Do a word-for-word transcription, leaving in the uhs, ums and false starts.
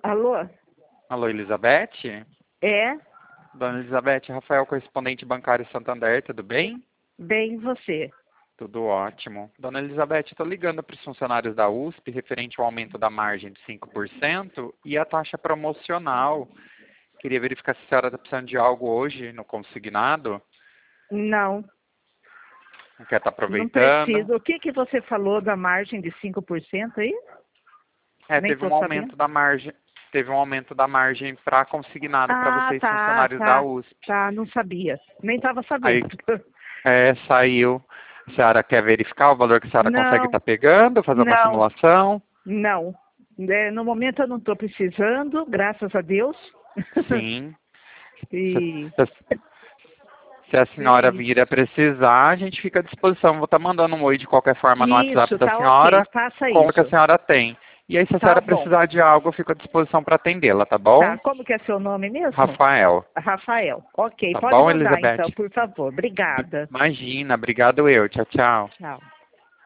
Alô? Alô, Elizabeth? É? Dona Elizabeth, Rafael, correspondente bancário Santander, tudo bem? Bem, e você? Tudo ótimo. Dona Elizabeth, estou ligando para os funcionários da U S P referente ao aumento da margem de cinco por cento e a taxa promocional. Queria verificar se a senhora está precisando de algo hoje no consignado. Não, Não quer estar não aproveitando? preciso. O que, que você falou da margem de cinco por cento aí? É, Nem teve estou um sabendo. aumento da margem. Teve um aumento da margem para consignado para Ah, vocês, tá, funcionários da tá, U S P. tá, não sabia. Nem estava Aí, sabendo. é, saiu. A senhora quer verificar o valor que a senhora consegue Não, estar pegando, fazer uma não, simulação? não. É, no momento eu não estou precisando, graças a Deus. Sim. Se, E, se- se a senhora e vir a precisar, a gente fica à disposição. Vou estar mandando um oi de qualquer forma no WhatsApp isso, da tá ok. senhora, Faça com o que a isso. senhora tem. E aí, se a Tá senhora bom. precisar de algo, eu fico à disposição para atendê-la, tá Tá, bom? como que é seu nome mesmo? Rafael. Rafael. Ok, Tá pode bom, mandar Elizabeth? então, por favor. B- Obrigada. Imagina, obrigado eu. Tchau, tchau. Tchau.